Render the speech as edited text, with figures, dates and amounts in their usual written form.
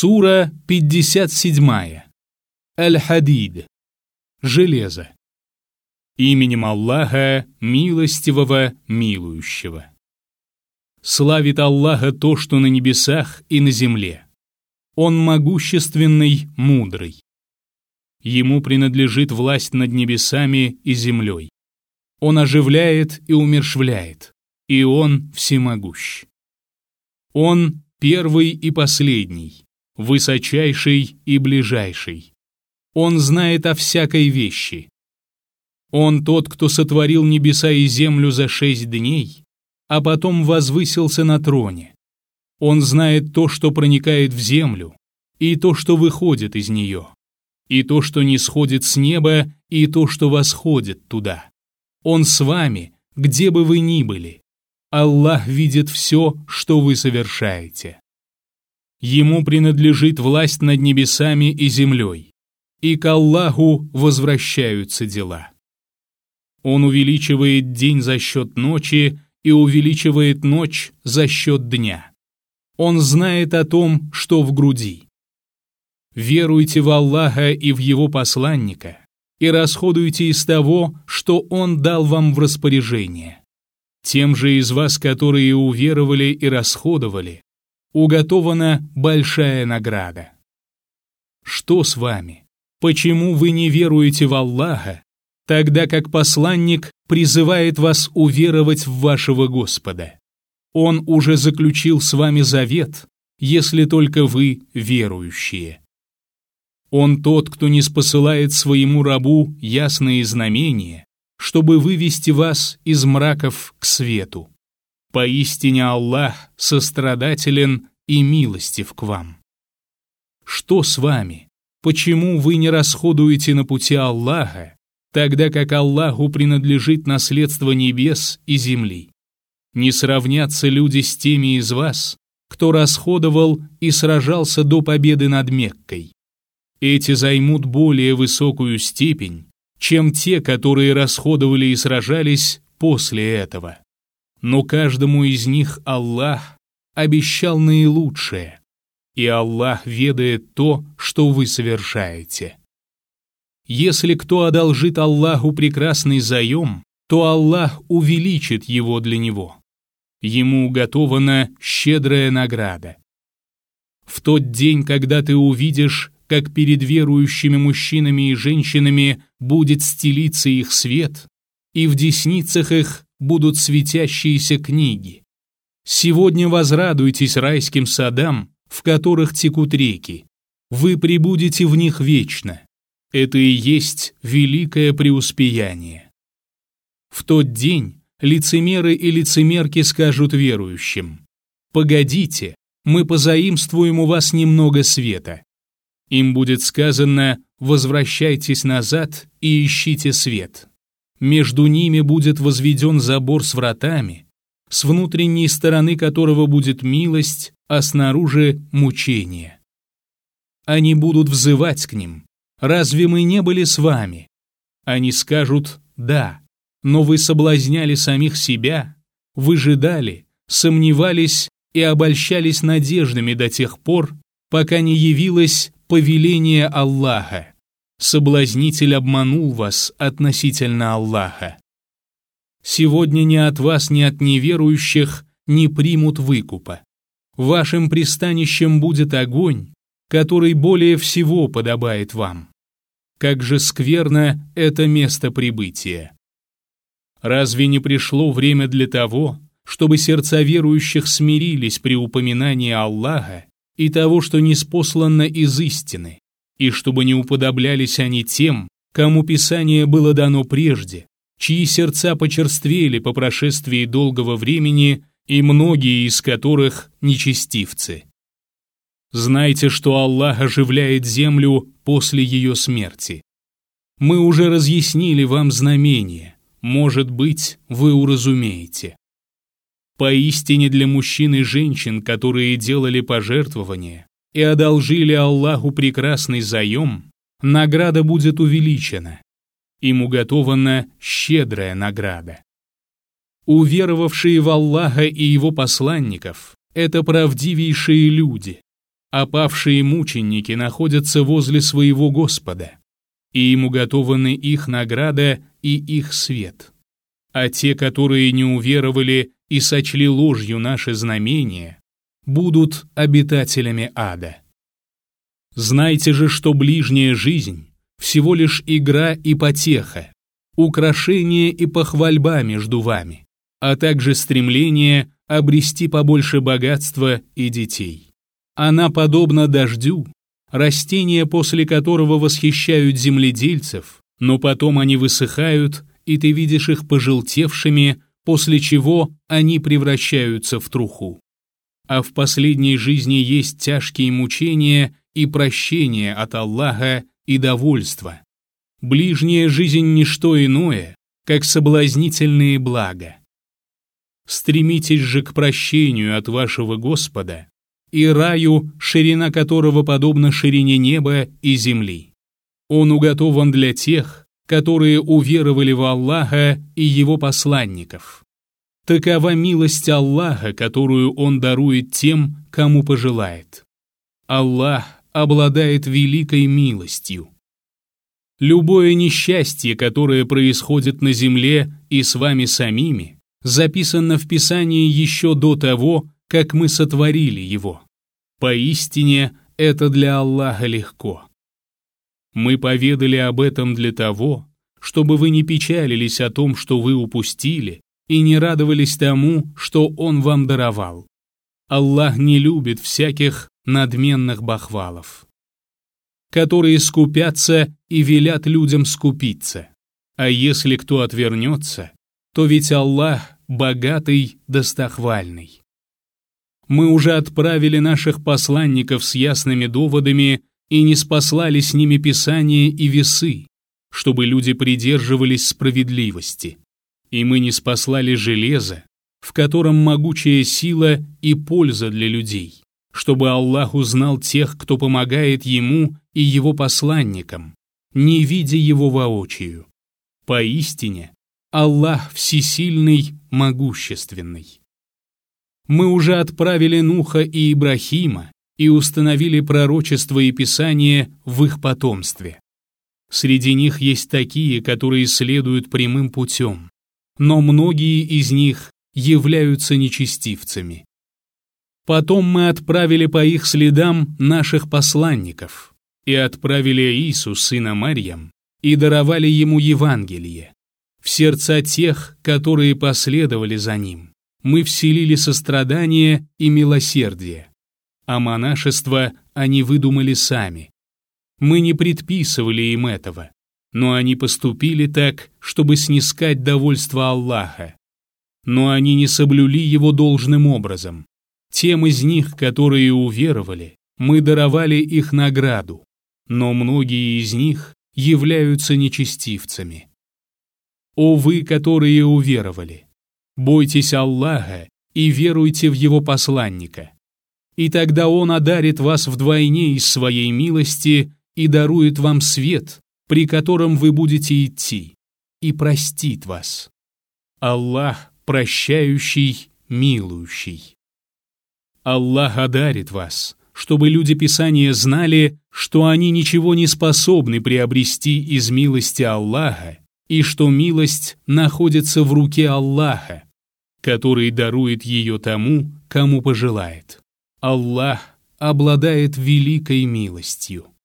Сура 57. Аль-Хадид. Железо. Именем Аллаха, милостивого, милующего. Славит Аллаха то, что на небесах и на земле. Он могущественный, мудрый. Ему принадлежит власть над небесами и землей. Он оживляет и умерщвляет, и Он всемогущ. Он первый и последний, высочайший и ближайший. Он знает о всякой вещи. Он тот, кто сотворил небеса и землю за 6 дней, а потом возвысился на троне. Он знает то, что проникает в землю, и то, что выходит из нее, и то, что не сходит с неба, и то, что восходит туда. Он с вами, где бы вы ни были. Аллах видит все, что вы совершаете. Ему принадлежит власть над небесами и землей, и к Аллаху возвращаются дела. Он увеличивает день за счет ночи и увеличивает ночь за счет дня. Он знает о том, что в груди. Веруйте в Аллаха и в Его посланника, и расходуйте из того, что Он дал вам в распоряжение. Тем же из вас, которые уверовали и расходовали, уготована большая награда. Что с вами? Почему вы не веруете в Аллаха, тогда как посланник призывает вас уверовать в вашего Господа? Он уже заключил с вами завет, если только вы верующие. Он тот, кто ниспосылает своему рабу ясные знамения, чтобы вывести вас из мраков к свету. Поистине Аллах сострадателен и милостив к вам. Что с вами? Почему вы не расходуете на пути Аллаха, тогда как Аллаху принадлежит наследство небес и земли? Не сравнятся люди с теми из вас, кто расходовал и сражался до победы над Меккой. Эти займут более высокую степень, чем те, которые расходовали и сражались после этого. Но каждому из них Аллах обещал наилучшее, и Аллах ведает то, что вы совершаете. Если кто одолжит Аллаху прекрасный заем, то Аллах увеличит его для него. Ему уготована щедрая награда. В тот день, когда ты увидишь, как перед верующими мужчинами и женщинами будет стелиться их свет, и в десницах их будут светящиеся книги. Сегодня возрадуйтесь райским садам, в которых текут реки. Вы пребудете в них вечно. Это и есть великое преуспеяние. В тот день лицемеры и лицемерки скажут верующим: «Погодите, мы позаимствуем у вас немного света». Им будет сказано: «Возвращайтесь назад и ищите свет». Между ними будет возведен забор с вратами, с внутренней стороны которого будет милость, а снаружи мучение. Они будут взывать к ним: «Разве мы не были с вами?» Они скажут: «Да, но вы соблазняли самих себя, выжидали, сомневались и обольщались надеждами до тех пор, пока не явилось повеление Аллаха. Соблазнитель обманул вас относительно Аллаха. Сегодня ни от вас, ни от неверующих не примут выкупа. Вашим пристанищем будет огонь, который более всего подобает вам. Как же скверно это место прибытия! Разве не пришло время для того, чтобы сердца верующих смирились при упоминании Аллаха и того, что ниспослано из истины, и чтобы не уподоблялись они тем, кому Писание было дано прежде, чьи сердца почерствели по прошествии долгого времени, и многие из которых нечестивцы? Знайте, что Аллах оживляет землю после ее смерти. Мы уже разъяснили вам знамения, может быть, вы уразумеете. Поистине для мужчин и женщин, которые делали пожертвования и одолжили Аллаху прекрасный заем, награда будет увеличена. Им уготована щедрая награда. Уверовавшие в Аллаха и Его посланников – это правдивейшие люди. а павшие мученики находятся возле своего Господа, и ему готованы их награда и их свет. А те, которые не уверовали и сочли ложью наши знамения, будут обитателями ада. Знайте же, что ближняя жизнь – всего лишь игра и потеха, украшение и похвальба между вами, а также стремление обрести побольше богатства и детей. Она подобна дождю, растения, после которого восхищают земледельцев, но потом они высыхают, и ты видишь их пожелтевшими, после чего они превращаются в труху. А в последней жизни есть тяжкие мучения и прощение от Аллаха и довольство. Ближняя жизнь – ничто иное, как соблазнительные блага. Стремитесь же к прощению от вашего Господа и раю, ширина которого подобна ширине неба и земли. Он уготован для тех, которые уверовали в Аллаха и Его посланников. Такова милость Аллаха, которую Он дарует тем, кому пожелает. Аллах обладает великой милостью. Любое несчастье, которое происходит на земле и с вами самими, записано в Писании еще до того, как мы сотворили его. Поистине, это для Аллаха легко. Мы поведали об этом для того, чтобы вы не печалились о том, что вы упустили, и не радовались тому, что Он вам даровал. Аллах не любит всяких надменных бахвалов, которые скупятся и велят людям скупиться. А если кто отвернется, то ведь Аллах богатый, достохвальный. Мы уже отправили наших посланников с ясными доводами и ниспослали с ними Писание и весы, чтобы люди придерживались справедливости. И мы ниспослали железо, в котором могучая сила и польза для людей, чтобы Аллах узнал тех, кто помогает Ему и Его посланникам, не видя Его воочию. Поистине, Аллах всесильный, могущественный. Мы уже отправили Нуха и Ибрахима и установили пророчества и Писания в их потомстве. Среди них есть такие, которые следуют прямым путем, но многие из них являются нечестивцами. Потом мы отправили по их следам наших посланников и отправили Иису, сына Марьям, и даровали ему Евангелие. В сердца тех, которые последовали за ним, мы вселили сострадание и милосердие, а монашество они выдумали сами. Мы не предписывали им этого, но они поступили так, чтобы снискать довольство Аллаха. Но они не соблюли его должным образом. Тем из них, которые уверовали, мы даровали их награду, но многие из них являются нечестивцами. О вы, которые уверовали! Бойтесь Аллаха и веруйте в Его посланника. И тогда Он одарит вас вдвойне из своей милости и дарует вам свет, при котором вы будете идти, и простит вас. Аллах прощающий, милующий. Аллах одарит вас, чтобы люди Писания знали, что они ничего не способны приобрести из милости Аллаха, и что милость находится в руке Аллаха, который дарует ее тому, кому пожелает. Аллах обладает великой милостью.